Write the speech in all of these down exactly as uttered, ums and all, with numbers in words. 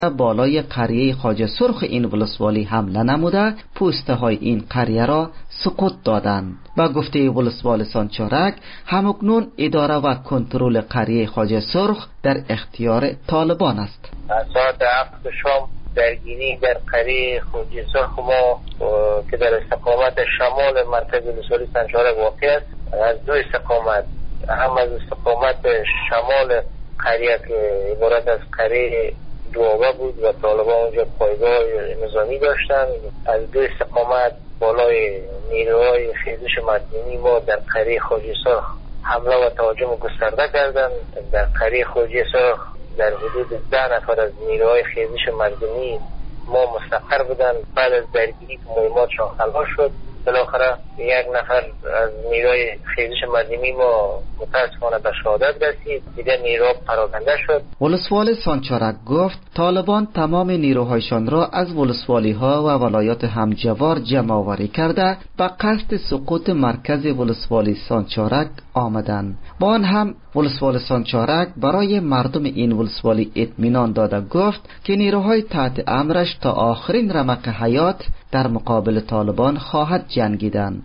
بالای قریه خواجه سرخ این ولسوالی حمله نموده پوسته های این قریه را سقوط دادند. با گفته ولسوال سانچارک همکنون اداره و کنترل قریه خواجه سرخ در اختیار طالبان است. از ساعت هفت شام درگیری در قریه خواجه سرخ ما که در استقامت شمال مرکز ولسوالی سانچارک واقع است، از دو استقامت، هم از استقامت شمال قریه که عبارت از قریه دوابه بود و طالبان اونجا پایگاه نظامی داشتن، از دو استقامت بالای نیروهای خیزش مدنی ما در قریه خواجه سرخ حمله و تهاجم گسترده کردند. در قریه خواجه سرخ در حدود ده نفر از نیروهای خیزش مدنی ما مستقر بودند. بعد از درگیری که مهماتشان خلاص شد، بالاخره یک نفر از نیروی خیزش مدنی ما متاسفانه به شهادت رسید، دیگر نیرو پراکنده شد. ولسوال سانچارک گفت طالبان تمام نیروهایشان را از ولسوالی ها و ولایات همجوار جمع آوری کرده به قصد سقوط مرکز ولسوالی سانچارک آمدند. با آن هم ولسوال سانچارک برای مردم این ولسوالی اطمینان داده گفت که نیروهای تحت امرش تا آخرین رمق حیات در مقابل طالبان خواهد جنگیدن.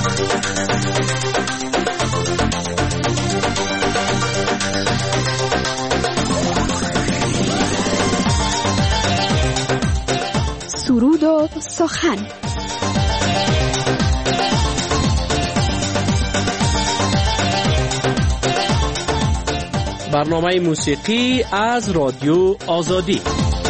سرود و سخن. برنامه موسیقی از رادیو آزادی.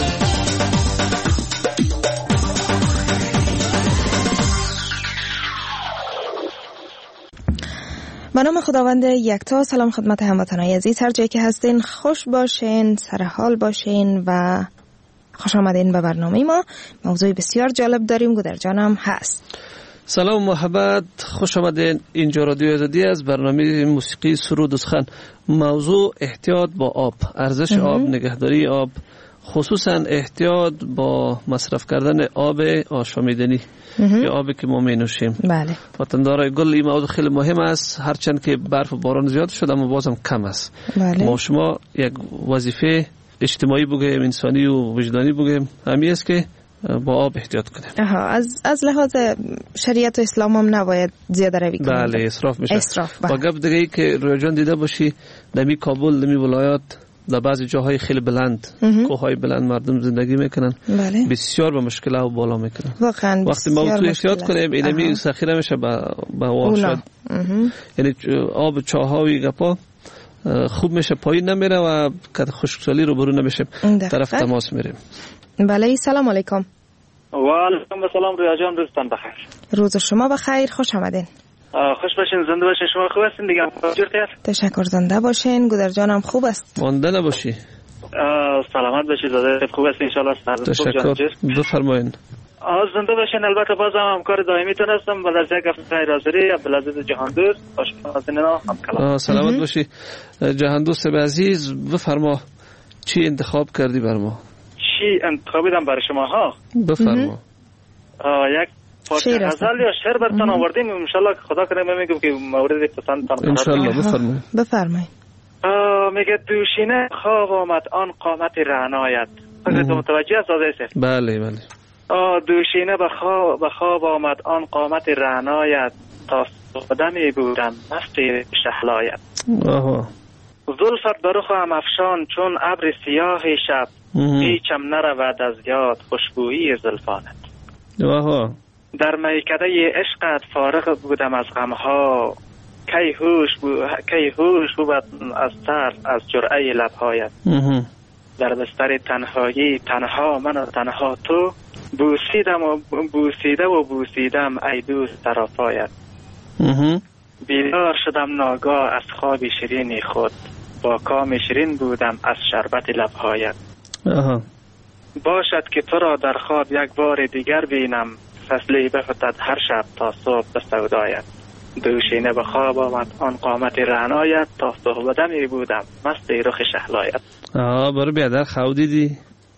به نام خداوند یکتا. سلام خدمت هموطنان عزیز، هر جایی که هستین خوش باشین، سر حال باشین و خوش آمدین به برنامه ما. موضوع بسیار جالب داریم، گودر جانم هست. سلام محبت، خوش آمدین. اینجا رادیو آزادی از برنامه موسیقی سرود و سخن. موضوع احتیاط با آب، ارزش آب، نگهداری آب، خصوصا احتیاط با مصرف کردن آب آشامیدنی یا آبی که ما می نوشیم. بله. وطندارای گل، این موضوع خیلی مهم است، هرچند که برف و باران زیاد شده اما بازم کم است. بله. ما شما یک وظیفه اجتماعی بگیم، انسانی و وجدانی بگیم، همی است که با آب احتیاط کنیم. آها، از از لحاظ شریعت و اسلام هم نباید زیاده روی کنیم. بله، اسراف میشه. اسراف. با گپ دیگه ای که روی جان دیده باشی، دمی کابل، دمی ولایات، در بعضی جاهای خیلی بلند، کوههای بلند مردم زندگی میکنن. بله. بسیار به مشکل و بالا میکنن. واقعا وقتی ما تو احتیاط کنیم اینمی سخیره میشه با با واشد. یعنی آب چاهای گپا خوب میشه، پایین نمیره و کد خشکسالی رو برون نمیشه، طرف تماس میریم. بله، سلام علیکم. و علیکم السلام رویا جان، روزتان بخیر. روز شما بخیر، خوش آمدین. خوش باشین، زنده باشین. شما خوب هستین دیگه؟ تشکر، زنده باشین. گودر جانم خوب است؟ مانده نباشی. سلامت باشید، زنده خوب است ان شاء الله. تشکر، بفرمایید. آ زنده باشین. البته بازم همکار دائمیتون هستم. با درجه گفتگوی حاضری عبدالعزیز جهاندوست. خوشحالم هم کلام. سلامت باشی جهاندوست عزیز، بفرما چی انتخاب کردی بر ما؟ چی انتخاب دیدم برای شما ها؟ بفرما. یک پارچه غزل یا شعر براتون آوردیم، ان شاء الله خدا کنه میگم که مورد پسندتان ان شاء الله. بفرمایید. بفرمایید. میگه دوشینه خواب آمد آن قامت رعنایت. فکر تو متوجه هست؟ بله بله. دوشینه به خواب به خواب آمد آن قامت رعنایت، تا صبحدمی بودم مست شهلایت. آها. زلفت به رخم افشان چون ابر سیاه شب، هیچم نرود از یاد خوشبویی زلفانت. آها. در میکده عشقت فارغ بودم از غمها، کی هوش بود کی هوش بود از ترس از جرعه لبهایت. در بستر تنهایی تنها من و تنها تو، بوسیدم و بوسیده و بوسیدم ای دوست طرفایت. بیدار شدم ناگاه از خواب شیرینی خود، با کام شیرین بودم از شربت لبهایت. باشد که تو را در خواب یک بار دیگر بینم، فصلی بفتد هر شب تا صبح به سودایت. دوشینه به خواب آمد آن قامت رعنایت، تا صبحدمی بودم مست رخ شهلایت. آه برو بیادر خود دیدی؟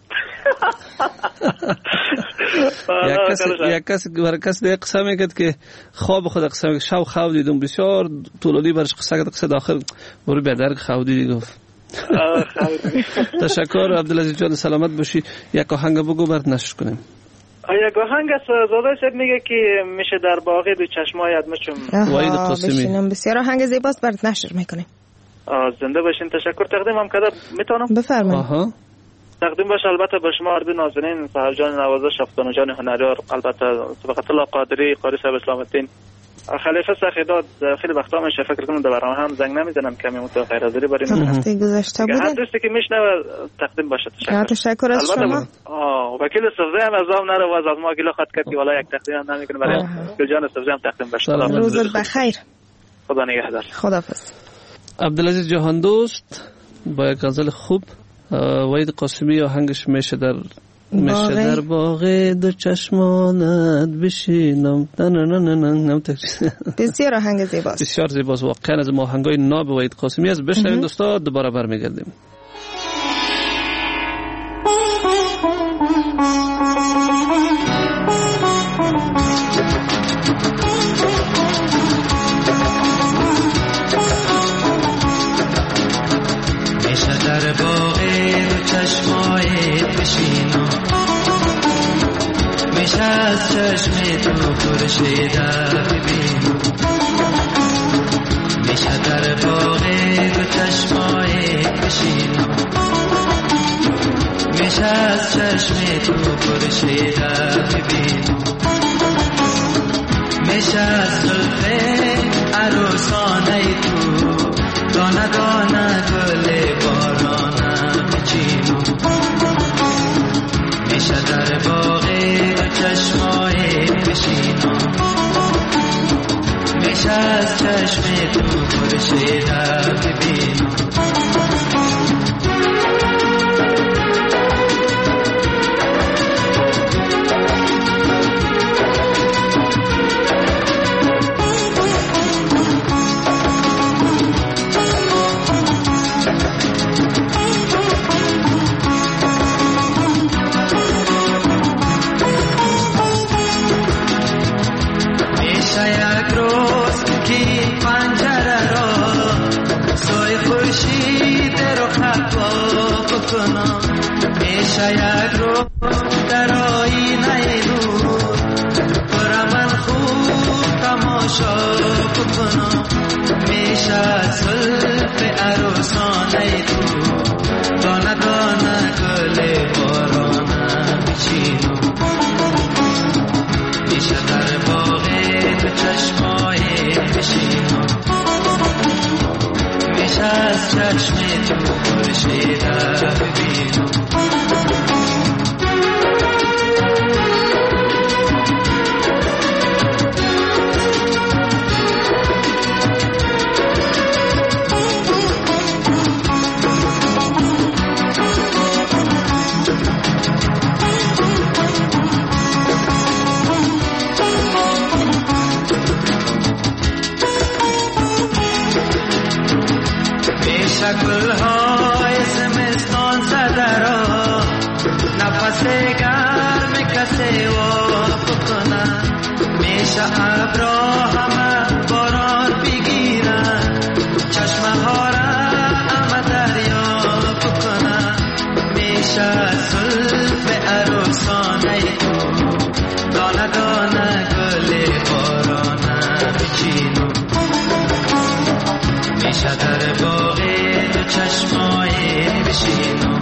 یک کسی برای کسی دیگه قصه میکرد که خواب خود قصه میکرد، شب خواب دیدم بسیار طولانی برش قصه کرد، قصه داخل برو بیادر خود دیدی گفت تشکر عبدالعزیز جان، سلامت باشی. یک آهنگ بگو برات نشر کنیم. یک آهنگ است زاده شد میگه که میشه در باغ دو چشمایت مچم. وحید قاسمی. بسیار آهنگ زیباست، برات نشر میکنیم. زنده باشین. تشکر. تقدیم هم کده میتونم؟ بفرمایید. آها. تقدیم باشه البته به شما اردو نازنین، صاحب جان نوازش، شفتان جان هنریار، البته سبقت الله قادری، قاری صاحب اسلام الدین، خلیفه سخیداد. خیلی وقتا من فکر کنم در برنامه هم زنگ نمیزنم کمی متو غیر حاضری بریم. هفته گذشته بودن. هر دوستی که میشنوه تقدیم باشه. تشکر. تشکر از شما. آه وکیل سبزی هم از هم نره و از ما گله خط کردی والا یک تقدیم هم نمیکنه برای گل جان سبزی هم تقدیم باشه. روز بخیر. خدا نگهدار. خداحافظ. عبدالعزیز جهان دوست با یک غزل خوب. وحید قاسمی آهنگش میشه در میشه در باغ دو چشمانت بشینم. نه نه نه نه نه نه. بسیار آهنگ زیباست. بسیار زیباست واقعا، از آهنگای ناب وحید قاسمی است. بشنوید دوستا، دوباره برمیگردیم. میشه در باغ دو چشمایت بشینم، میشه از چشم تو خورشید ببینم، میشه در باغ دو چشمایت بشینم، میشه از چشم تو خورشید ببینم، میشه از زلف عروسانه تو دانه دانه گل بارانه بچینم، میشه در باغ دو چشمایت بشینم، میشه از چشم تو خورشید ببینم. میشه یک رو در آینه نور برا من خوب تماشا بکنم، میشه زلف عروسانه تو دانه دانه گل بارانه بچینم، میشه در باغ دو چشمایت بشینم، میشه از چشم تو خورشید ببینم. گل‌های زمستان زده را نفس گرم کسی واقع کنن، میشه ابرا همه باران بگیرن، چشمه ها را همه دریا بکنن، میشه زلف عروسانه تو دانه دانه گل بارانه بچینم، میشه در باغ چشمایت بشینم،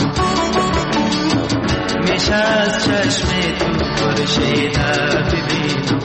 میشه از چشم تو خورشید ببینم.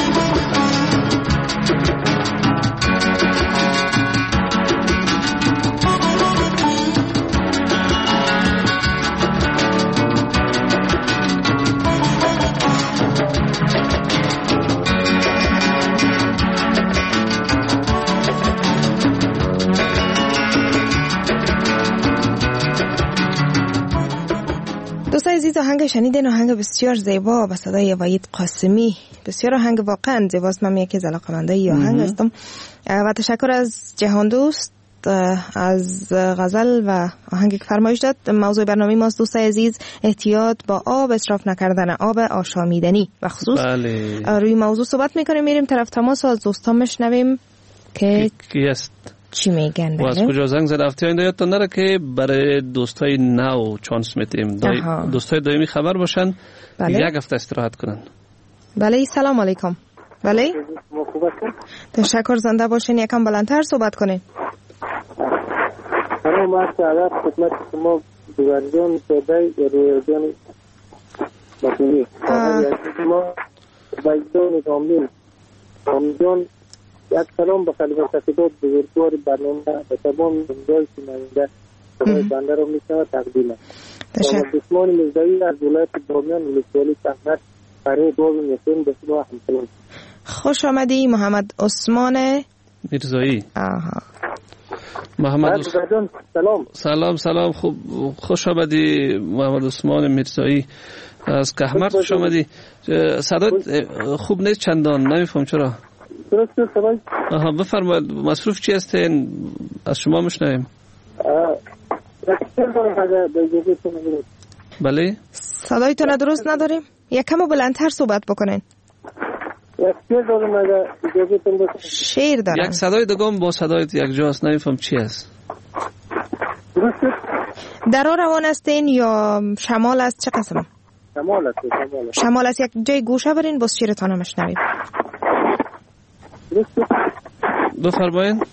دوستان عزیز، آهنگ شنیدین، آهنگ بسیار زیبا به صدای وحید قاسمی. بسیار آهنگ واقعا زیباست. من یکی از علاقه‌مندای این آهنگ هستم و تشکر از جهان دوست از غزل و آهنگی که فرمایش داد. موضوع برنامه ماست دوستان عزیز احتیاط با آب، اسراف نکردن آب آشامیدنی و خصوص بله. روی موضوع صحبت میکنیم. میریم طرف تماس و از دوستان میشنویم که کی است. چی میگن؟ و از کجا زنگ زد؟ هفته آینده یادتون نره که برای دوستای نو چانس میتیم دوستای دائمی خبر باشن. بله. یک هفته استراحت کنن. بله سلام علیکم. بله تشکر، زنده باشین، یکم بلندتر صحبت کنین. سلام عرض ادب خدمت شما دیوارجان صدای رویدان مکنی ما بایدان کامل کامجان یک سلام به خلیفه سفیدات بزرگوار برنامه به تمام مردای شنونده صدای بنده را میشنوم تقدیم است. محمد عثمان میرزایی از ولایت بامیان ولسوالی کهمر برای باب میسون به شما همسلام. خوش آمدی محمد عثمان میرزایی. آها محمد عث... سلام سلام سلام خوب خوش آمدی محمد عثمان میرزایی از کهمر. خوش آمدی. صدات خوب نیست چندان، نمیفهم چرا. درست سلام. آها بفرمایید مصروف چی هستین؟ از شما میشنویم. بله صدایتون درست نداریم، یکم بلندتر صحبت بکنین. شیر دارم. یک صدای دگم با صدایت یک جاست، نمیفهم چی است. درا روان هستین یا شمال است؟ چه قسم؟ شمال است. شمال است. یک جای گوشه برین باز شیرتان هم شنویم. بفرمایید.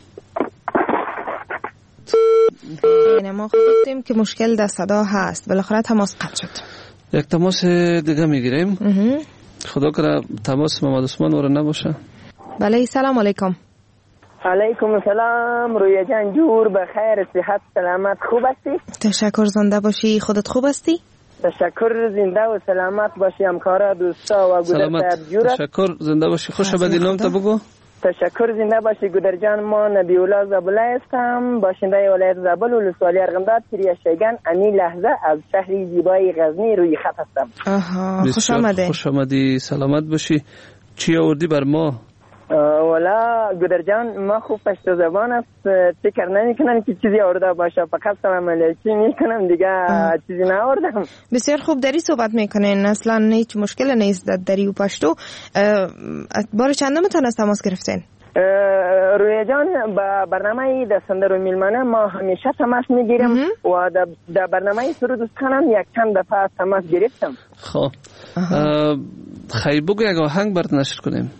ما گفتیم که مشکل در صدا هست، بالاخره تماس قطع شد. یک تماس دیگه میگیریم. خدا کنه تماس محمد عثمان ور نباشه. بله سلام علیکم. علیکم السلام. رویا جان جور بخیر، صحت سلامت، خوب هستی؟ تشکر، زنده باشی. خودت خوب هستی؟ تشکر، زنده و سلامت باشی. همکارا دوستا و گودر جور. تشکر، زنده باشی. خوش آمدی. نام تو بگو. تشکر، زنده باشی گودر جان. ما نبی الله زابله هستم، باشنده ولایت زابل ولسوالی ارغنداب پیری شیگان. امی لحظه از شهر زیبای غزنی روی خط هستم. آها خوش آمده. خوش آمدی، سلامت باشی. چی آوردی بر ما؟ والا گودر جان ما خوب پشت زبان است، فکر نمی کنم که چیزی آورده باشه، فقط سلام علیکی می کنم دیگه. چیزی نآوردم. بسیار خوب، دری صحبت میکنین، اصلا هیچ مشکل نیست در دری و پشتو. بار چندمتان از تماس گرفتین؟ روی جان با برنامه دستنده رو میلمانه ما همیشه تماس میگیریم و در برنامه سرود دوستانم یک چند دفعه تماس گرفتم. خب خیلی بگو یک آهنگ برات نشر کنیم.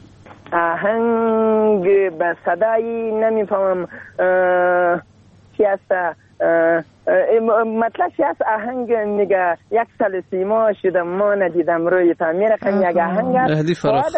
آهنگ به صدایی نمیفهمم چی است. مطلب چی است آهنگ؟ میگه یک سال سیما شدم ما ندیدم روی تا میرقم. یک آهنگ است مهدی فروخ.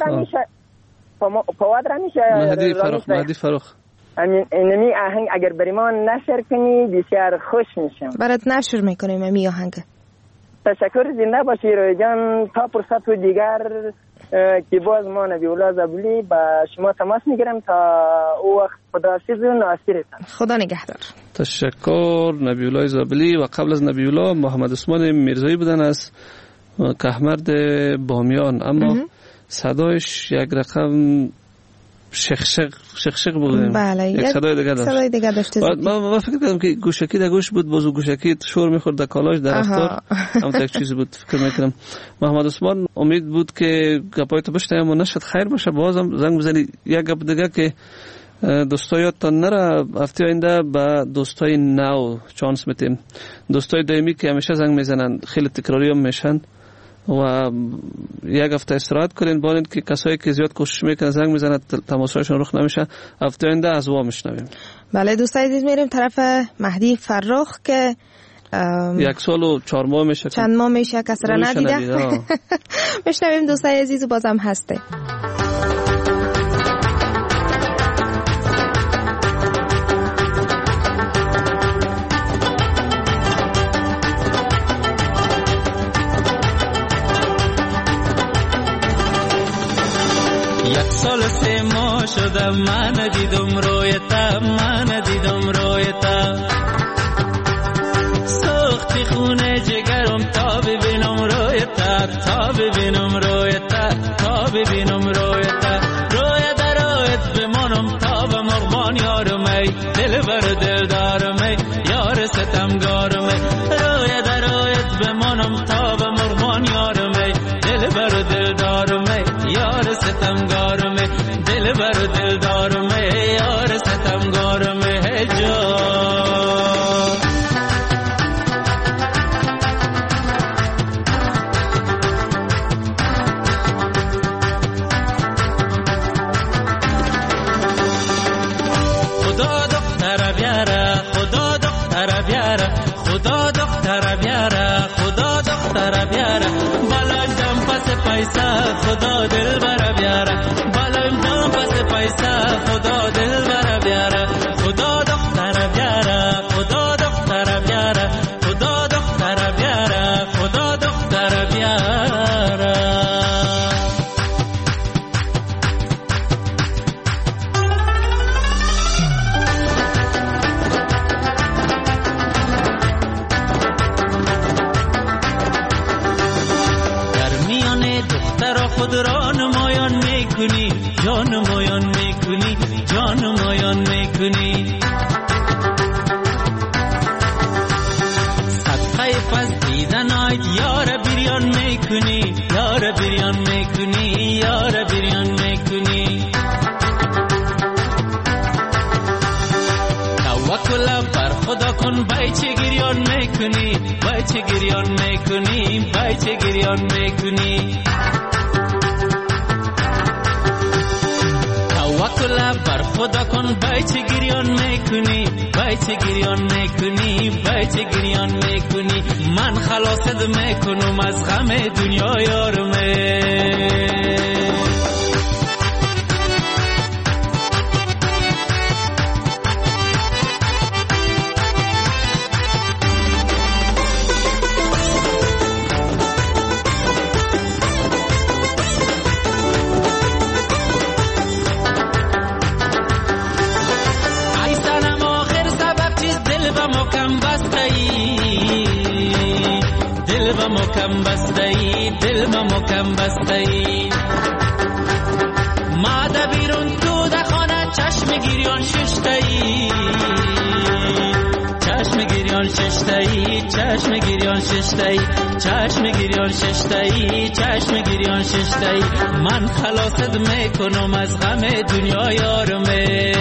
فواد را میشه مهدی فروخ. مهدی فروخ. اینمی آهنگ اگر بری ما نشر کنی بسیار خوش میشم. برات نشر میکنیم امی آهنگ. تشکر، زنده باشی روی جان. تا فرصت و دیگر که باز ما نبی الله زابلی با شما تماس میگیرم تا او وقت خداحافظ و ناصرتان. خدا نگهدار. تشکر. نبی الله زابلی و قبل از نبی الله محمد عثمان میرزایی بودن از کهمرد بامیان، اما صدایش یک رقم شخشق شخشق بود. بله یک صدای دیگه داشت. صدای دیگه داشت. ما ما فکر کردم که گوشکی در گوش بود، بازو گوشکی شور میخورد در کالاش در رفتار. اما یک چیزی بود فکر میکنم. محمد عثمان امید بود که گپای تو بشنویم و نشد خیر باشه. بازم زنگ بزنی یک گپ دیگه که دوستای یادتان نره هفته آینده با دوستای نو چانس میتیم. دوستای دائمی که همیشه زنگ میزنن خیلی تکراری هم میشن و یک هفته استراحت کنین. بانید که کسایی که زیاد کوشش میکنن زنگ میزنن تماسهایشون رخ نمیشه. هفته آینده از وا میشنویم. بله دوستای عزیز میریم طرف مهدی فرخ که یک سال و چهار ماه میشه، چند ماه میشه کس را ندیده. میشنویم دوستای عزیز و بازم هسته. سال سه ماه شدم من ندیدم رویتا، من ندیدم رویتا. سوختی خونه جگرم تا ببینم رویتا، تا ببینم رویتا، تا ببینم رویتا. روی در رویت بمانم تا به مرغان یارم ای، دل بر دل دارم ای، یار ستمگارم ای. روی در رویت بمانم تا به مرغان یارم ای، دل بر دل دارم ای، یار ستمگارم ای. دل بر دل دارم یار ستمگارم دختر بیاره بالایم دم پس پیسه خدا دل بر بیاره بالایم دم پس پیسه خدا دل بر بیاره خدا دختر بیاره خدا دختر بیاره خدا دختر بیاره خدا دختر بیاره خود را نمایان میکنی جان نمایان میکنی جان نمایان میکنی صدقه پس دیدن آید یار بریان میکنی یار بریان میکنی یار بریان میکنی توکل بر خدا کن بای چه گریان میکنی بای چه گریان میکنی بای چه گریان میکنی توکل بر خدا کن بای چه گریان میکنی بای چه گریان میکنی بای چه گریان میکنی من خلاصت میکنم از غم دنیا یارمه مکم بسته‌ای دل ما مکم بسته‌ای ما ده بیرون تو ده خانه چشم گیریان ششته‌ای چشم گیریان ششته‌ای چشم گیریان ششته‌ای چشم گیریان ششته‌ای چشم گیریان ششته‌ای من خلاصت میکنم از غم دنیا یارمه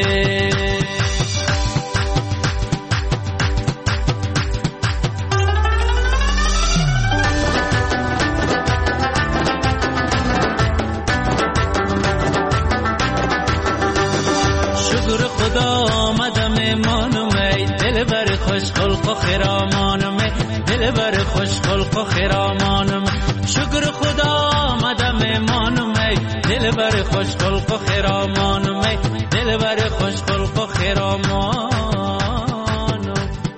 خوش خلق و خرامانم دل بر خوش خلق و خرامانم شکر خدا آمدم مهمانم دل بر خوش خلق و خرامانم دل بر خوش خلق و خرامانم.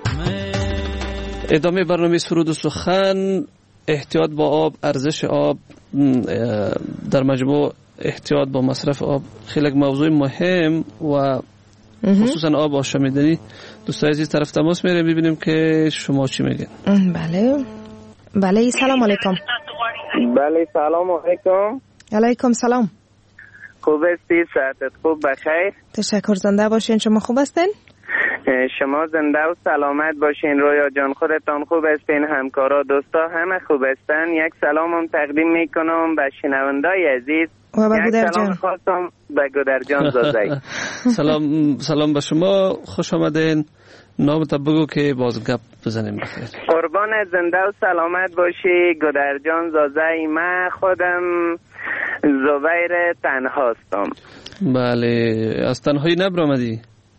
ادامه برنامه سرود و سخن. احتیاط با آب، ارزش آب در مجموع، احتیاط با مصرف آب خیلی موضوع مهم و خصوصا آب آشامیدنی. دوستای عزیز طرف تماس میره، ببینیم که شما چی میگین. بله بله سلام علیکم. بله سلام علیکم. علیکم سلام. خوب هستی؟ صحتت خوب؟ بخیر؟ تشکر. زنده باشین. شما خوب هستین؟ شما زنده و سلامت باشین. رویا جان خودتان خوب هستین؟ همکارا دوستا همه خوب هستن؟ یک سلامم تقدیم میکنم به شنوندای عزیز و به گودر جان. خواستم به گودر جان زازی. سلام سلام به شما، خوش آمدین. نامت بگو که باز گپ بزنیم. بخیر. قربان زنده و سلامت باشی گودر جان زازی. من خودم زبیر تنهاستم. بله، از تنهایی نبرآمدی؟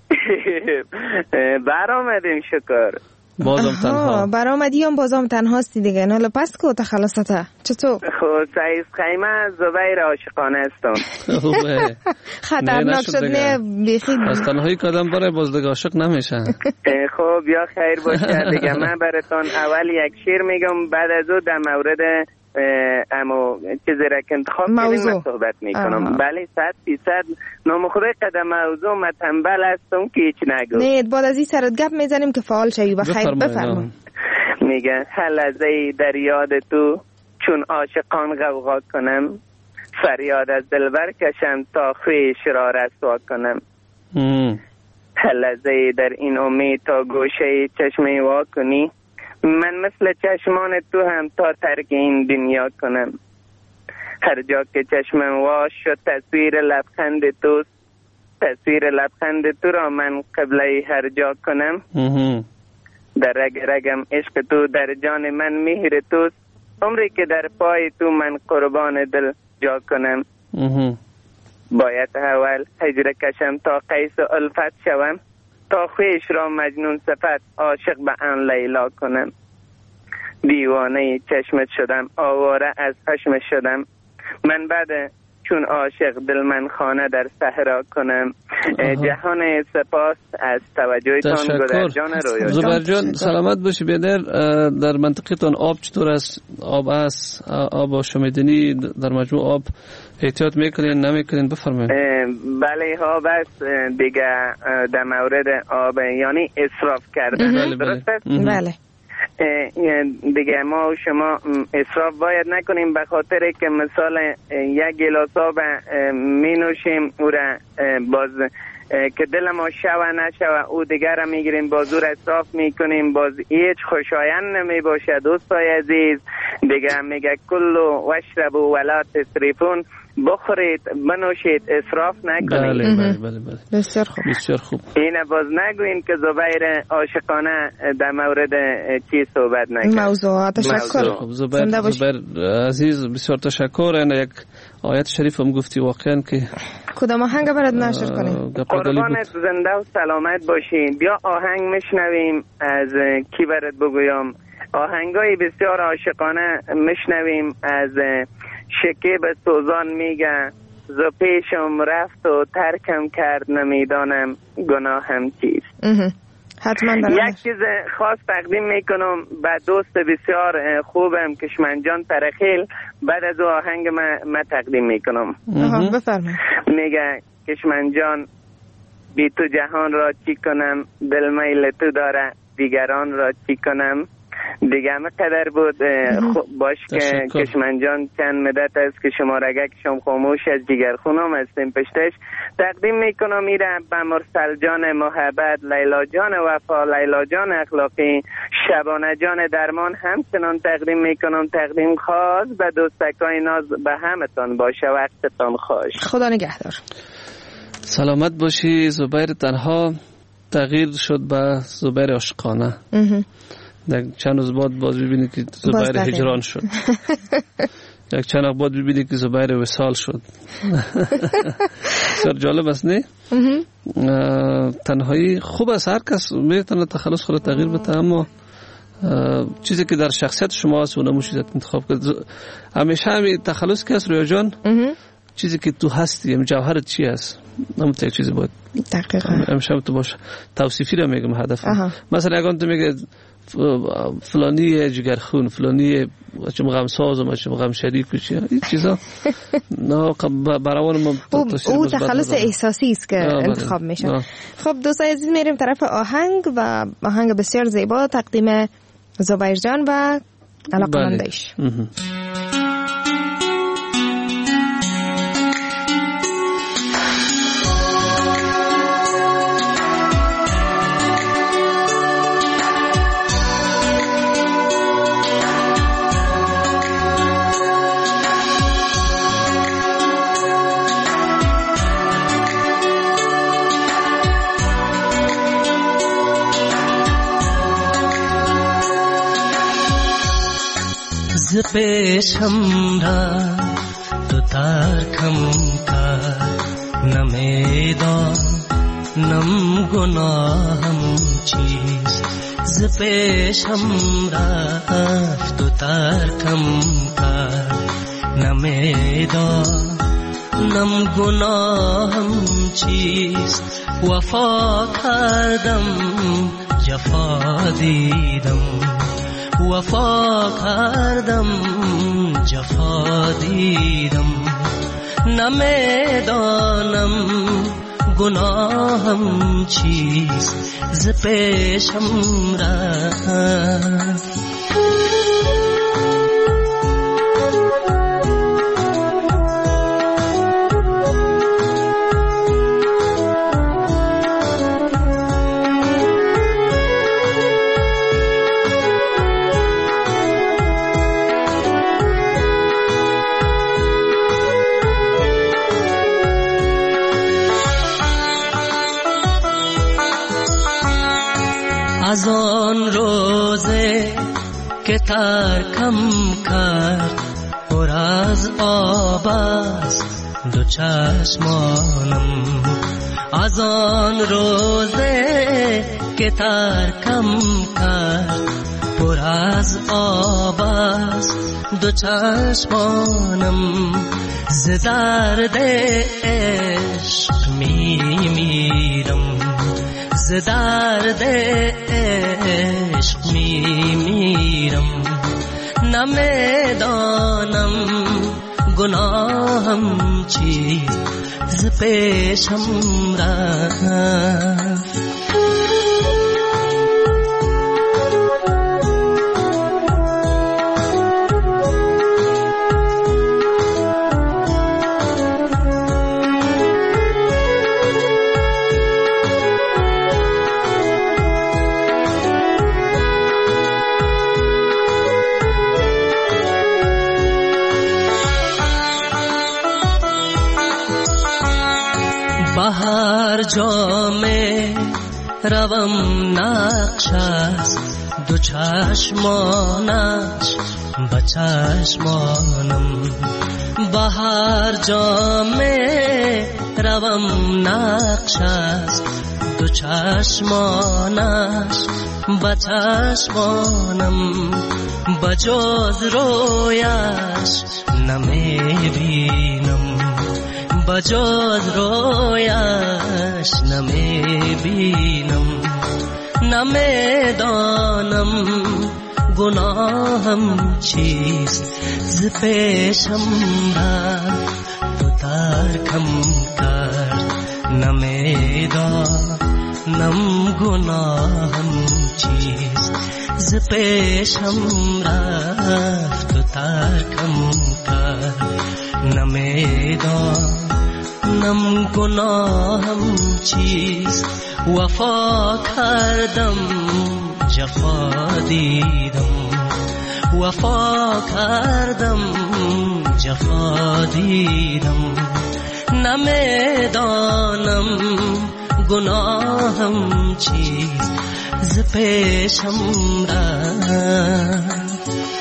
برآمدیم شکر. بازم تنها برآمدی هم بازم تنهاستی دیگه. نه پس کو تخلصته چطور؟ خب سعیز خیمه زبیر عاشقانه استم. خطرناک شد. نه بیخی از تنهایی کدام برای باز دیگه عاشق نمیشن. خب یا خیر باشه دیگه. من براتون اول یک شعر میگم، بعد از او در مورد اما چیزی را که انتخاب کردیم صحبت میکنم. بله صد فیصد نامخوره قدم موضوع متنبل هستم که هیچ نگو. نه بعد از این سرت گپ میزنیم که فعال شوی. بخیر بفرما. میگه لحظه در یاد تو چون عاشقان غوغا کنم، فریاد از دلبر کشم تا خویش را رسوا کنم. لحظه در این امید تا گوشه چشمی وا کنی، من مثل چشمان تو هم تا ترک این دنیا کنم. هر جا که چشمم واش شد تصویر لبخند توست، تصویر لبخند تو را من قبله هر جا کنم. در رگ رگم عشق تو، در جان من مهر توست، عمری که در پای تو من قربان دل جا کنم. باید اول هجر کشم تا قیس و الفت شوم، تا خویش را مجنون صفت عاشق به آن لیلا کنم. دیوانه چشمت شدم، آواره از خشمت شدم. من بعد چون عاشق دل من خانه در صحرا کنم. جهان سپاس از توجهتان. گودرجان رویا. زبیر جان سلامت باشی. بیادر در منطقتان آب چطور است؟ آب است؟ آب شمیدنی در مجموع آب احتیاط میکنین نمیکنین؟ بفرمایید. بله ها، بس دیگه در مورد آب یعنی اسراف کردن. درست است؟ بله. دیگه ما و شما اسراف باید نکنیم، به خاطر که مثال یک گلاس آب می نوشیم او را باز که دل ما شوه نشوه او دیگر را میگیریم باز او را اسراف میکنیم، باز هیچ خوشایند نمی باشه. دوستای عزیز دیگه میگه کلو واشربوا ولا تسرفون، بخورید بنوشید اسراف نکنید. بله بله بله بله. بسیار خوب بسیار خوب. اینه باز نگوین که زبیر عاشقانه در مورد چی صحبت نکنه. موضوع. تشکر. خب زبیر زبیر عزیز بسیار تشکر. اینا یک آیت شریف هم گفتی واقعا که کدام آهنگ برات نشر کنیم؟ قربانت زنده و سلامت باشین. بیا آهنگ میشنویم از کی برات بگویم. آهنگای بسیار عاشقانه میشنویم از شکیب سوزان میگه ز پیشم رفت و ترکم کرد نمیدانم گناهم چیست. حتما یک چیز خاص تقدیم میکنم به دوست بسیار خوبم کشمنجان ترخیل. بعد از آهنگ ما, ما تقدیم میکنم. بفرمایید. میگه کشمنجان بی تو جهان را چی کنم، دل میل تو داره دیگران را چی کنم. دیگه همه قدر بود. باش که کشمنجان چند مدت است که شما رگه کشم خاموش از جگر خونم هستیم پشتش تقدیم میکنم. میره به مرسل جان محبت، لیلا جان وفا، لیلا جان اخلاقی، شبانه جان درمان همچنان تقدیم میکنم. تقدیم خاص به دوستکای ناز به همتان باشه. وقتتان خوش. خدا نگهدار. سلامت باشی. زبیر تنها تغییر شد به زبیر عاشقانه. چند روز بعد باز ببینید که زبیر هجران شد. یک چند وقت بعد ببینید که زبیر وصال شد. بسیار جالب است نه؟ تنهایی خوب است، هر کس میتونه تخلص خود تغییر بده، اما چیزی که در شخصیت شما است اون نمیشه انتخاب کرد. همیشه همین تخلص که است رویا جان، چیزی که تو هستی جوهرت چی است نمیشه چیزی باید دقیقاً همیشه تو باشه. توصیفی رو میگم هدف. مثلا اگه تو میگه فلانی جگرخون، فلانی چم غم ساز و چم غم شریک و چی این چیزا نه برای ما او تخلص احساسی است که انتخاب میشه. خب دوستان عزیز میریم طرف آهنگ و آهنگ بسیار زیبا تقدیم زبیر جان و علاقمندش. ز پیشم رفت تو ترکم کرد، نمیدانم گناهم چیست. ز پیشم رفت تو ترکم کرد، نمیدانم گناهم چیست. وفا کردم جفا دیدم، وفا کردم جفا دیدم. نمیدانم گناهم چیست، ز پیشم رفت. از آن روزه که ترکم کرد پر از آب است دو چشمانم. از آن روزه که ترکم کرد پر از آب است دو چشمانم، ز درد عشق می میرم، ز درد عشق می میرم. نمیدانم گناهم چیست، ز پیشم رفت. هر جامه روم نقش است دو چشمانش به چشمانم. به هر جامه روم نقش است دو چشمانش به چشمانم. به جز رویش نمیبینم، به جز رویش نمیبینم. نمیدانم گناهم چیست، ز پیشم رفت تو ترکم کرد. نمیدانم گناهم چیست، ز پیشم رفت تو ترکم کرد. نمیدانم گناهم چیست، وفا کردم جفا دیدم، وفا کردم جفا دیدم. نمیدانم گناهم چیست، ز پیشم رفت.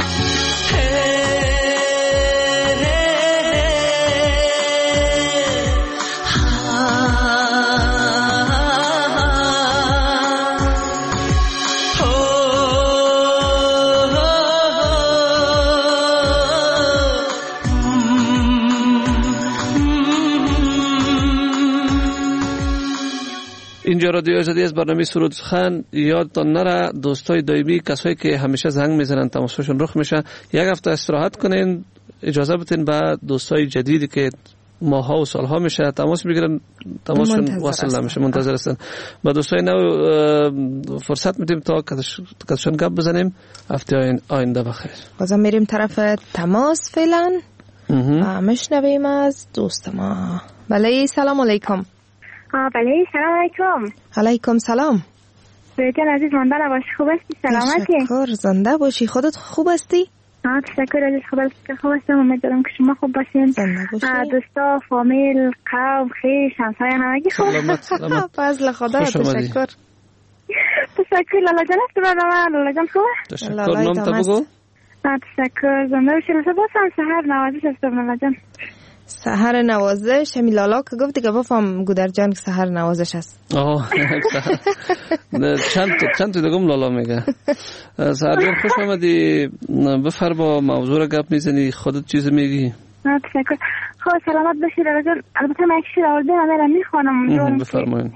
اینجا رادیو آزادی از برنامه سرود سخن. یادتان نره دوستای دایمی، کسایی که همیشه زنگ میزنن تماسشون رخ میشه، یک هفته استراحت کنین، اجازه بدین بعد دوستای جدیدی که ماها و سالها میشه تماس میگیرن، تماسشون وصل نمیشه، منتظر هستن. با دوستای نو فرصت میدیم تا کدشون گپ بزنیم. هفته آینده بخیر. بازم میریم طرف تماس فعلا و مشنویم از دوست ما. بله سلام علیکم. بله سلام علیکم. علیکم سلام. بیتن عزیز زنده باشی، خوب هستی؟ سلامتی؟ تشکر، زنده باشی. خودت خوب هستی؟ آه تشکر عزیز، خوب هستی؟ خوب هستم، امیدوارم که شما خوب باشین. زنده باشی. دوستا، فامیل، قوم، خویش، همسایه همگی خوب؟ سلامت سلامت. فضل خدا. تشکر. تشکر لالا جان. است برنامه لالا جان خوبه؟ تشکر. نام تا بگو. تشکر. زنده باشی. لطفاً سحر نوازش هستم لالا جان. سحر نوازش همی لالا که گفت دیگه بفهم گودر جان که سحر نوازش هست. آه چند چند تا دیگه لالا میگه. سحر جان خوش آمدی، بفرما موضوع را گپ میزنی، خودت چیز میگی. تشکر. خب سلامت باشی لالا جان. البته من یک شعر آورده ندارم میخوانم. بفرمایید.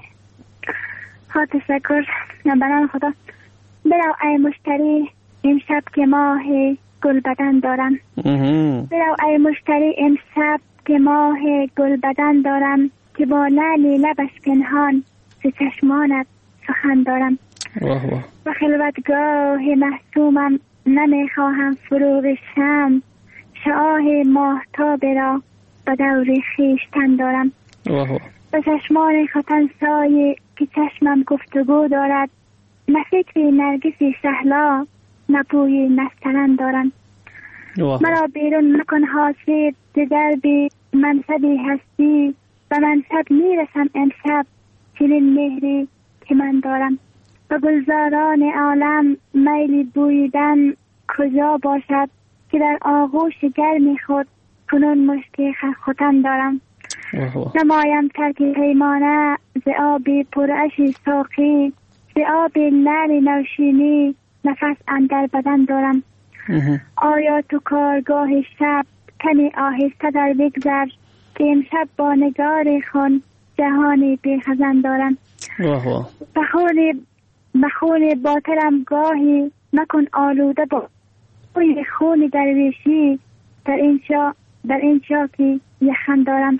خب تشکر. بنام خدا. برو ای مشتری امشب که ماه گل بدن دارم. برو ای مشتری امشب که ماه گل بدن دارم، که با لعل لبش پنهان ز چشمانت سخن دارم. و خلوتگاه محسومم نمیخواهم فروغ شم، شعاع ماهتاب را به دور خویشتن دارم. به چشمان ختن سایه که چشمم گفتگو دارد، نه فکر نرگسی شهلا نه بوی نسترن دارم. مرا بیرون مکن حاسب ز درب منصبی هستی، و منصب میرسم امشب چنین مهری که من دارم. و گلزاران عالم میلی بویدن کجا باشد، که در آغوش گرمی خود کنون مشک خرخوتن دارم. نمایم ترک پیمانه ز آب پرعش ساقی، ز آب لعل نوشینی نفس اندر بدن دارم. آیا تو کارگاه شب کمی آهسته در بگذر که امشب با نگار خون جهانی بی خزن دارم. بخون بخون باطلم گاهی مکن آلوده با اوی خون درویشی در این شا در این شاکی یخن دارم.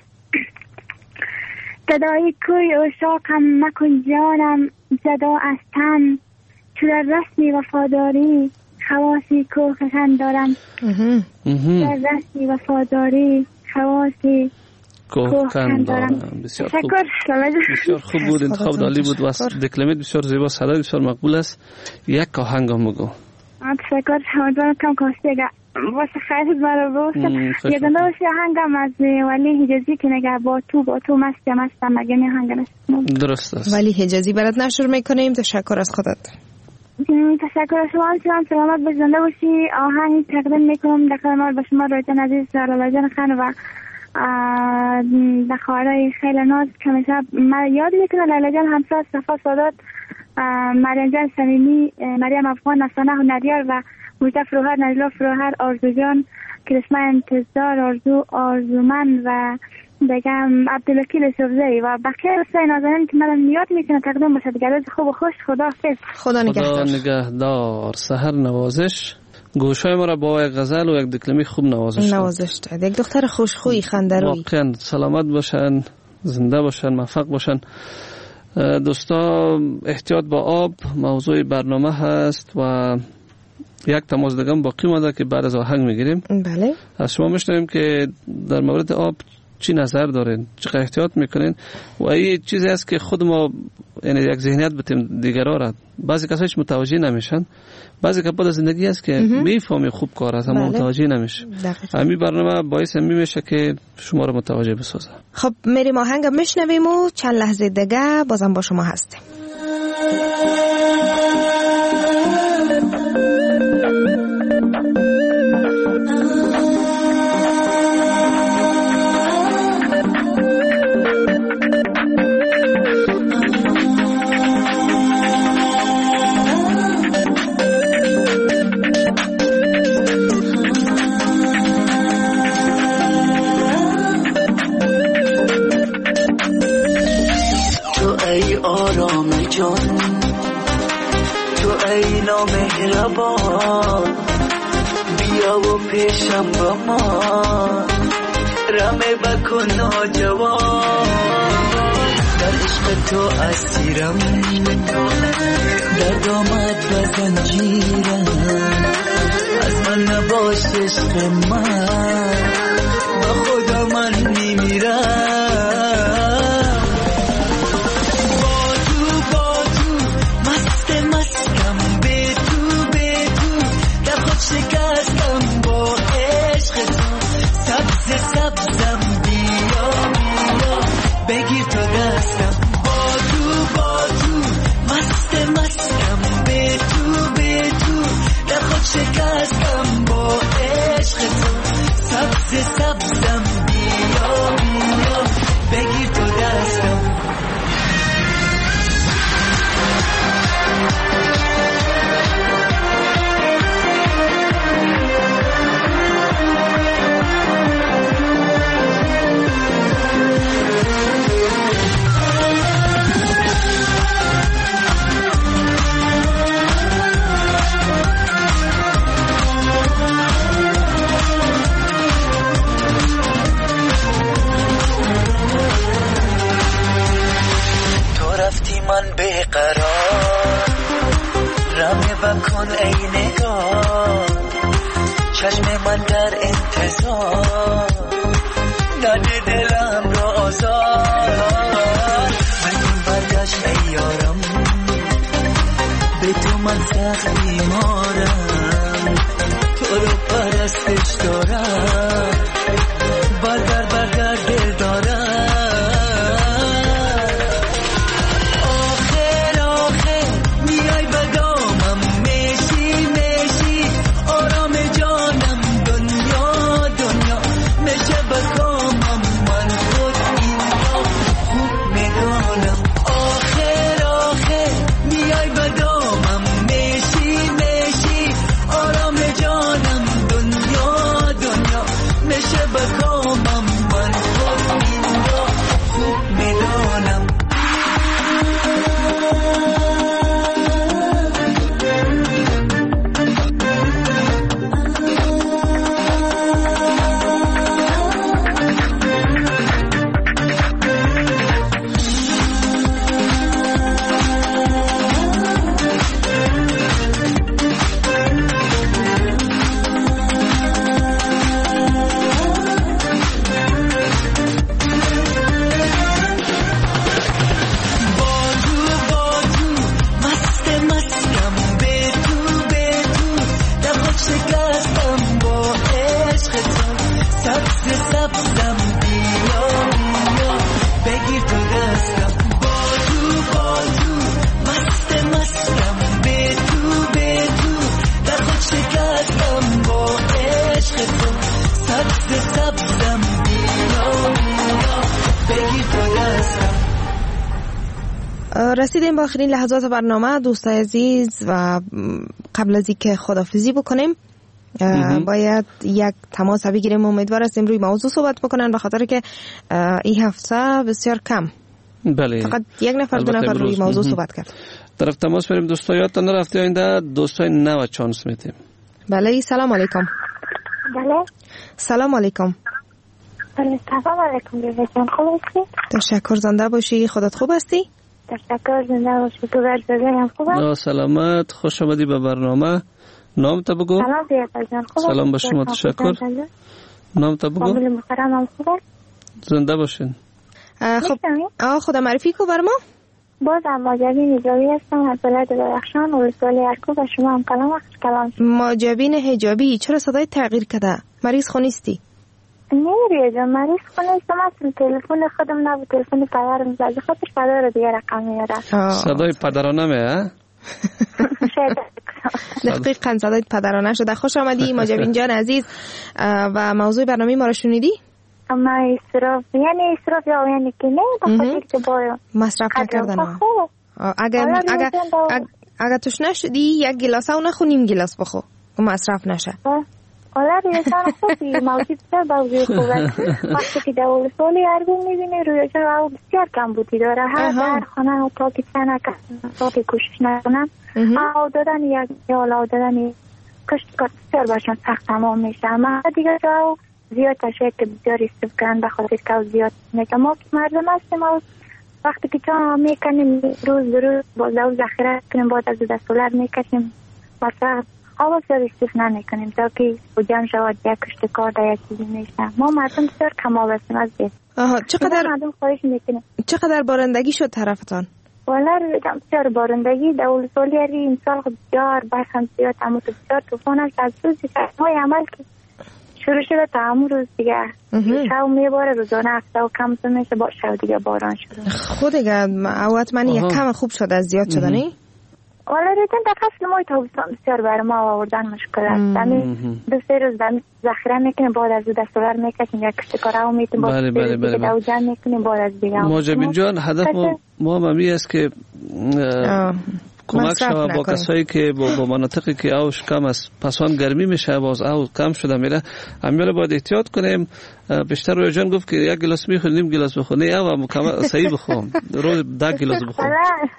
صدای کوی اشاقم مکن جانم جدا از تن چو در رسمی وفاداری خواسی کوخشن دارم. در رسمی وفاداری خواسی کوخشن دارم. بسیار خوب، بسیار خوب بود، انتخاب عالی بود و دکلمت بسیار زیبا، صدای بسیار مقبول است. یک آهنگ هم بگو. تشکر، امیدوارم کم کاسته واسه خیلی برای بوسته یه دنده باشی آهنگم از ولی حجازی که نگه با تو با تو مسته مستم مگه می آهنگ نشتم. درست است. ولی حجازی برات نشر میکنیم. تشکر از خودت. تشکر از شما. شما سلامت باش، زنده باشی. آهنگ تقدیم میکنم در خدمت با شما رایجان عزیز لاله جان خان و دخارای خیلی ناز که میشه من یاد میکنم لاله جان همسر صفا سادات، مریم جان صمیمی، مریم افغان، افسانه هنریار و مجده فروهر، نجلا فروهر، آرزو جان، کرشمه انتظار، آرزو آرزومن و بگم عبدالوکیل سبزه‌ای و بقیه دوستای نازنین که من یاد میکنم تقدیم باشه. دیگه روز خوب و خوش. خدا حافظ. خدا نگهدار. خدا نگهدار. سحر نوازش گوشای ما را با یک غزل و یک دکلمه خوب نوازش نوازش داد. یک دختر خوشخویی خنده‌روی. واقعا سلامت باشن، زنده باشن، موفق باشن. دوستا احتیاط با آب موضوع برنامه هست و یک تماسدگم باقی مانده که بعد از آهنگ میگیریم. بله. از شما میشنویم که در مورد آب چی نظر دارین، چقدر احتیاط میکنین و این چیزی است که خود ما یعنی یک ذهنیت بتیم دیگرها را. بعضی کسا هیچ متوجه نمیشن، بعضی که بعد زندگی است که میفهمی خوب کار است اما متوجه نمیشه. همین برنامه باعث میشه که شما را متوجه بسازه. خب میریم آهنگ میشنویم و چند لحظه دیگه بازم با شما هستیم. آرام جان تو ای نامهربان بیا و پیشم با ما رمه بکن ناجوان در عشق تو اسیرم در دامت و زنجیرم از من نباش عشق من با خدا من میمیرم شکستم با عشق تو سبز سبزم بیا بیا بگیر تو دستم با تو با تو مست مستم به تو به تو در خود شکستم با عشق تو سبز سبزم بیا بیا بگیر تو دستم من بیقرار رمه بکن ای نگاه چشم من در انتظار نده دلم را آزار من برگشت ای یارم به تو من سخت بیمارم تو رو پرستش دارم برگر برگر دل دارم آخر آخر میای بدامم میشی سبز سبزم بیا بیا بگیر تو دستم با تو با تو مست مستم به تو به تو در خود شکستم با عشق تو سبز سبزم بیا بیا بگیر تو دستم. رسیدیم با آخرین لحظات برنامه دوستای عزیز و قبل از اینکه خداحافظی بکنیم باید یک تماس بگیریم. امیدوار هستیم روی موضوع صحبت بکنن به خاطر که این هفته بسیار کم بله فقط یک نفر دو نفر روی موضوع صحبت کرد. طرف تماس بریم دوستا یادتان نرفته آینده دوستای نو چانس میتیم. بله سلام علیکم. بله سلام علیکم. بله سلام علیکم بیبیجان خوب هستی؟ تشکر زنده باشی. خودت خوب هستی؟ تشکر زنده باشی. تو برزده هم خوب هست؟ نه سلامت خوش آمدی به برنامه. نام تا بگو. سلام بیبیجان خوب هست؟ سلام به شما تشکر. نام تا بگو. قابل محترم هم خوب هست؟ زنده باشین. خب آه خدا معرفی کو بر ما. باز هم ماجبین حجابی هستم از ولایت درخشان ولسوالی ارکوب و شما هم کلام وقت کلام. ماجبین حجابی چرا صدای تغییر کرده؟ مریض خونیستی؟ نمیری جان مریض خونیستم اصلا تلفن خودم نبود تلفن پدرم زده خاطر پدر رو دیگه رقم میاره. صدای پدرانه میه؟ شاید دقیقاً صدای پدرانه شده. خوش آمدی ماجبین جان عزیز و موضوع برنامه ما رو شنیدی؟ اما اسراف یعنی اسراف یا یعنی که نه بخاطر که با مصرف نکردن. اگر اگر اگر توش نشدی یک گلاس او نخو نیم گلاس بخو و مصرف نشه. حالا ریاضان خوبی موجود بسیار باوزی خوبه. وقتی که دول سالی ارگون میبینه ریاضان او بسیار کم بودی داره. هر در خانه و تا که چنه تا که کوشش نکنم او دادن یک یالا دادن کشت کار بسیار باشن سخت تمام میشه. اما دیگه او زیاد تشه که بسیار استف کن بخاطر که او زیاد میگه ما که مردم هستیم او وقتی که چا میکنیم روز روز باز او ذخیره کنیم باز از دستولر میکشیم مثلا آواز زیاد استف نمیکنیم تا که جمع شود یک کشت کار در یک چیزی میشه. ما مردم بسیار کما بستیم از دید. چقدر مردم خواهش میکنیم. چقدر بارندگی شد طرفتان؟ والا بسیار بارندگی دول سالی هری این سال بسیار برخم زیاد همون بسیار توفان است از روزی که های عمل که شروع شده تا همون روز دیگه شو میباره روزانه هفته و کم تو میشه با شو دیگه باران شده. خود دیگه اوت من یک کم خوب شده از زیاد شده نی؟ والا ریتن در فصل مای تابستان بسیار بر ما آوردن مشکل است. دمی دو سه روز دمی ذخیره میکنیم بعد از دو دستولر میکشیم یک کشت کاره و میتیم با بله بله بله دو جمع میکنیم بعد از دیگه. ماجبین جان هدف ما ممی است که کمک شما با کسایی که با, با مناطقی که اوش کم است پسان گرمی میشه باز او کم شده میره امیال باید احتیاط کنیم. بیشتر روی جان گفت که یک گلاس میخوری نیم گلاس بخور نه او مکمل صحیح بخورم روز ده گلاس بخورم.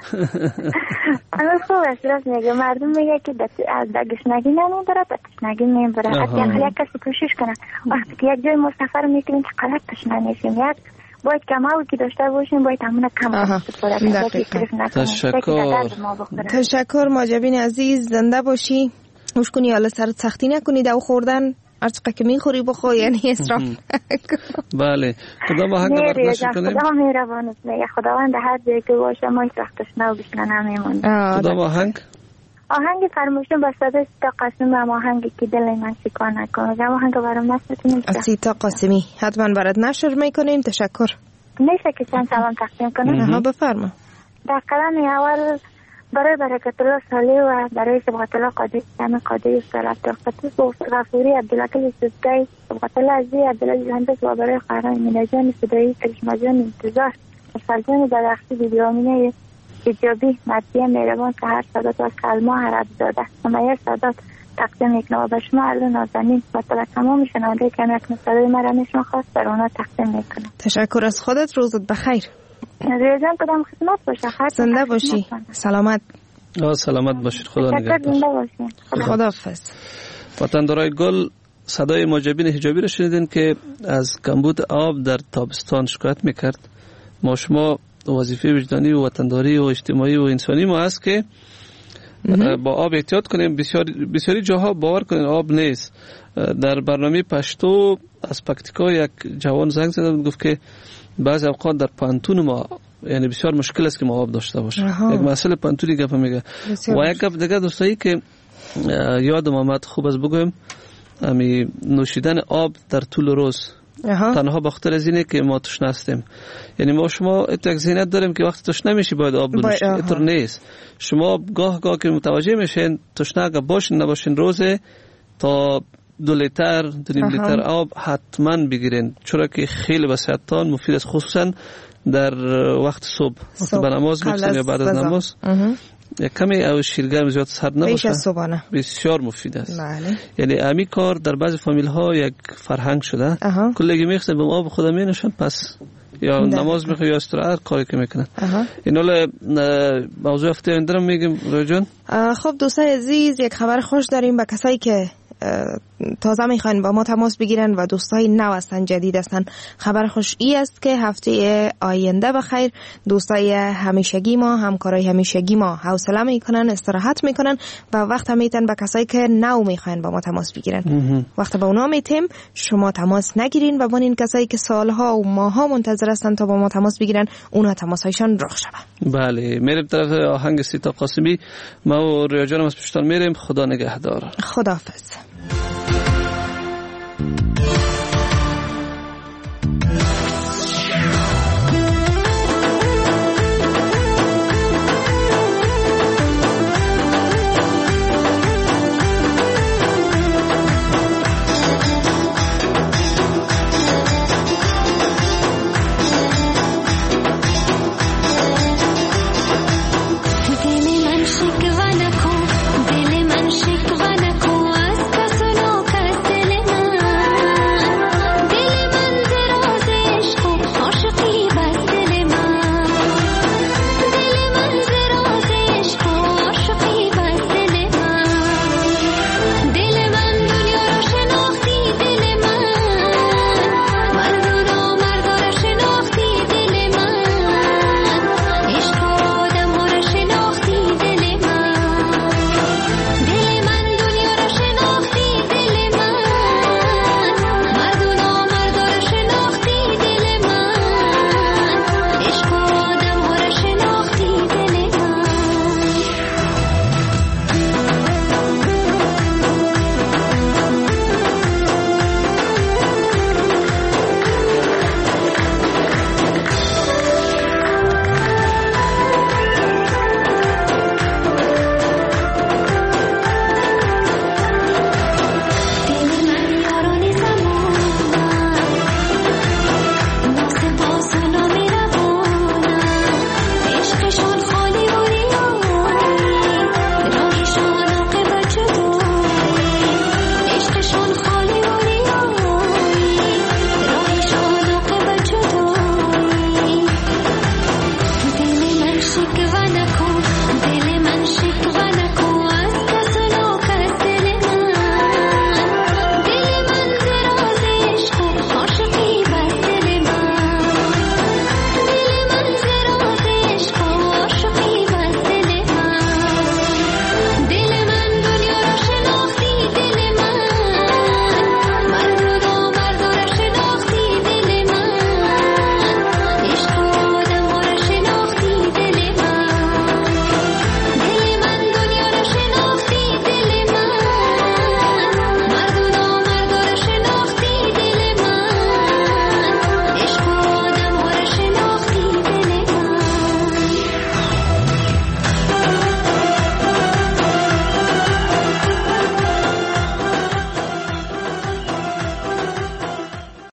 اما خوب است راست میگه مردم میگه که از گشنگی نمیبره تا تشنگی نمیبره. حتی یک کسی کوشش کنه وقتی که یک جای مسافر میکنیم که غلط تشنه نشیم یک باید کماوی که داشته باشیم باید همون کم استفاده کنیم. تشکر تشکر ماجبین عزیز زنده باشی. خوش کنی حالا سرت سختی نکنی دو خوردن هرچقدر که میخوری بخور یعنی اسراف. بله خدا ما حق برد نشه کنیم. خدا مهربان است میگه خداوند هر جایی که باشه ما هیچ وقتش نو بشنه نمیمونه. خدا ما آهنگ آهنگ فرموشون بسته سیتا قاسمی هم آهنگی که دل من شکار نکنه جمع آهنگ برام نستونیم سیتا قاسمی حتما برات نشر میکنیم. تشکر. میشه که چند سلام تقدیم کنم؟ ها بفرما. در قلم اول برای برکت الله صالح و برای سبقت الله قادری جمع قادری و صلاح ترقیت و غفوری عبدالعقل سبقی سبقت الله عزیز عبدالعزیز هندس و برای خیران مینجان صدایی کرشمجان انتظار فرزان بدخشی بیدیامینه ایجابی مردی مهربان که هر سادات و از کلمه هر عبداده نمایر سادات تقدیم میکنه و به شما عرض نازنین و طبع تمام شنونده که امیت مصدای مرا میشون خواست در اونا تقدیم میکنه. تشکر از خودت. روزت بخیر. ریاضان کدام خدمت باشه. زنده باشی. سلامت. سلامت باشید. خدا نگهدار. خداحافظ. وطندارای گل صدای ماجبین حجابی را شنیدین که از کمبود آب در تابستان شکایت میکرد. ما شما وظیفه وجدانی و وطنداری و اجتماعی و انسانی ما هست که با آب احتیاط کنیم. بسیار بسیاری جاها باور کنین آب نیست. در برنامه پشتو از پکتیکا یک جوان زنگ زد و گفت که بعضی اوقات در پانتون ما یعنی بسیار مشکل است که ما آب داشته باشیم. یک مسئله پانتونی گپ میگه و یک گپ دیگه دوستایی که یادم آمد خوب از بگویم امی نوشیدن آب در طول روز اها. تنها بخاطر از اینه که ما تشنه هستیم. یعنی ما شما یک ذهنیت داریم که وقتی تشنه میشی باید آب بنوشید. اینطور نیست. شما گاه گاه که متوجه میشین تشنه اگه باشین نباشین روزه تا دو لیتر دو نیم لیتر آب حتما بگیرین، چرا که خیلی به صحتتان مفید است، خصوصا در وقت صبح وقتی به نماز میرسین یا بعد از نماز یک کمی او شیرگرم زیاد سرد نباشه بسیار مفید است. بله. یعنی امی کار در بعضی فامیل ها یک فرهنگ شده، کلگی میخسن به آب خدا مینوشن پس یا ده. نماز میخواه یا استراحت کاری که میکنن. این حالا موضوع هفته اندرم میگم روی جان. خب دوستای عزیز، یک خبر خوش داریم به کسایی که تازه میخواین با ما تماس بگیرن و دوستای نو هستن، جدید هستن. خبر خوش ای است که هفته آینده بخیر دوستای همیشگی ما، همکارای همیشگی ما حوصله میکنن، استراحت میکنن و وقت میتن به کسایی که نو میخواین با ما تماس بگیرن. وقت با اونا میتیم شما تماس نگیرین و با این کسایی که سالها و ماها منتظر هستن تا با ما تماس بگیرن اونا تماسایشان رخ شود. بله، میریم طرف آهنگ سیتا قاسمی. ما و ریا جانم از پشتان میریم. خدا نگهدار. خداحافظ.